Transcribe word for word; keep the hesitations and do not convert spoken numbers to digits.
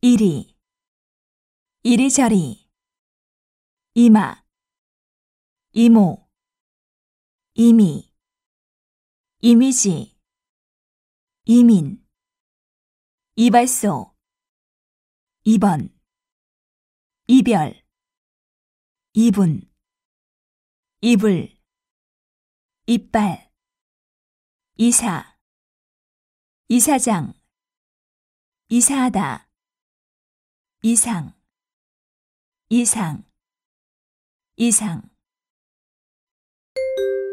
이리, 이리저리, 이마, 이모, 이미, 이미지, 이민, 이발소, 이번, 이별, 이분, 이불, 이빨, 이사, 이사장, 이사하다, 이상, 이상, 이상.